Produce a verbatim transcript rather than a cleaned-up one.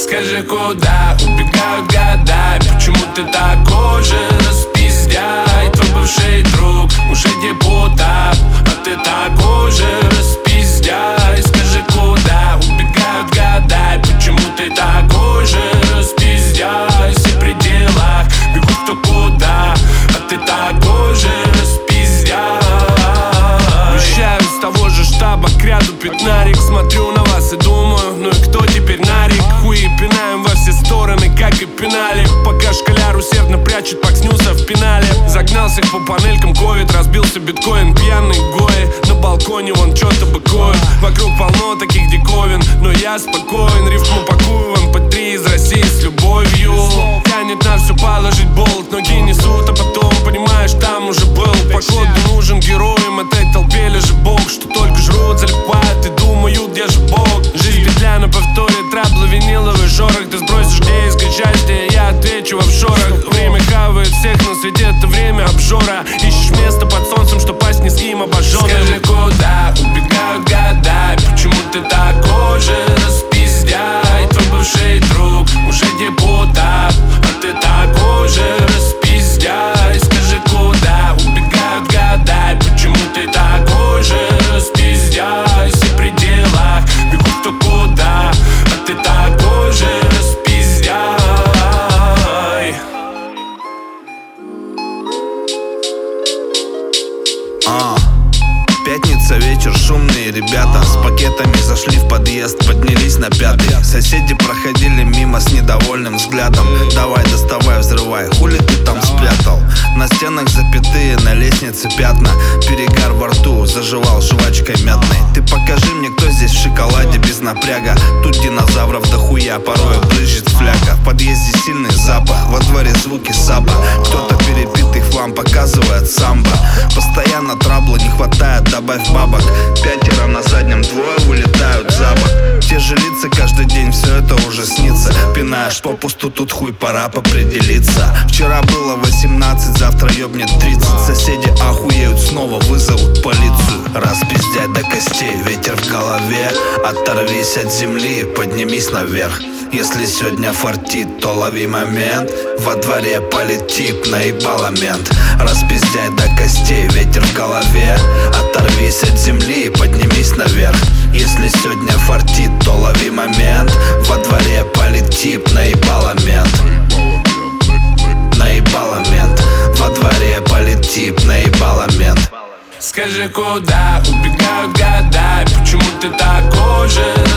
Скажи, куда убегают года? Почему ты такой же распиздяй? Твой бывший друг уже депутат, а ты такой же распиздяй. Скажи, куда убегают года? Почему ты такой же распиздяй? Все при делах бегут кто куда, а ты такой же распиздяй. Вещаю с того же штаба к ряду пятнарик. Смотрю на вас и думаю, ну и кто теперь нарик? Хуи пинаем во все стороны, как и пинали. Пока школяр усердно прячет пак снюса в пенале. Загнался по панелькам ковид, разбился биткоин. Пьяный гои, на балконе вон чё-то быкует. Вокруг полно таких диковин, но я спокоен. Рифму пакую в эм пэ три из России с любовью. Тянет на все положить болт, ноги несут, а потом понимаешь, там уже был. Походу нужен героям этой толпе лежит бог, что только жрут, залипают и думают, где же Бог. Жизнь петля на повторе, траблы, виниловый шорох. Ты сбросишь, где искать счастье, я отвечу в офшорах. Время хавает всех на свете, это время обжора. Ищешь место под солнцем, что пасть низким обожженным. Скажи, куда убегают года? Почему ты такой же распиздяй? Твой бывший друг уже депутат, а ты такой же распиздяй. Скажи, куда убегают года? Почему ты такой же распиздяй? Все при делах бегут кто куда, а ты такой же распиздяй. А, пятница, вечер, шумные ребята с пакетами зашли в подъезд, поднялись на пятый. Соседи проходили мимо с недовольным взглядом. Давай, доставай, взрывай, хули ты там спрятал? На стенах запятые, на лестнице пятна. Перегар во рту, заживал жвачкой мятной. Ты покажи мне, кто здесь в шоколаде без напряга. Тут динозавров дохуя, порой брызжет фляга. В подъезде сильный запах, во дворе звуки саба. Кто-то перебитый хлам показывает самбо. Постоянно трабла не хватает, добавь бабок. Пятеро на заднем, двое вылетают за бок. Те же лица каждый день, все это уже снится. Пинаешь попусту, тут хуй, пора определиться. Вчера было восемнадцать, завтра ёбнет тридцать. Соседи охуеют, снова вызовут полицию. Распиздять до костей, ветер в голове. Оторвись от земли, поднимись наверх. Если сегодня фартит, то лови момент. Во дворе полетит, наебало мент. Распиздяй до костей, ветер в голове. Оторвись от земли, поднимись наверх. Если сегодня фартит, то лови момент. Во дворе полетит, наебало мент. Наебало мент. Во дворе полетит, наебало мент. Скажи, куда убегают года? Почему ты такой же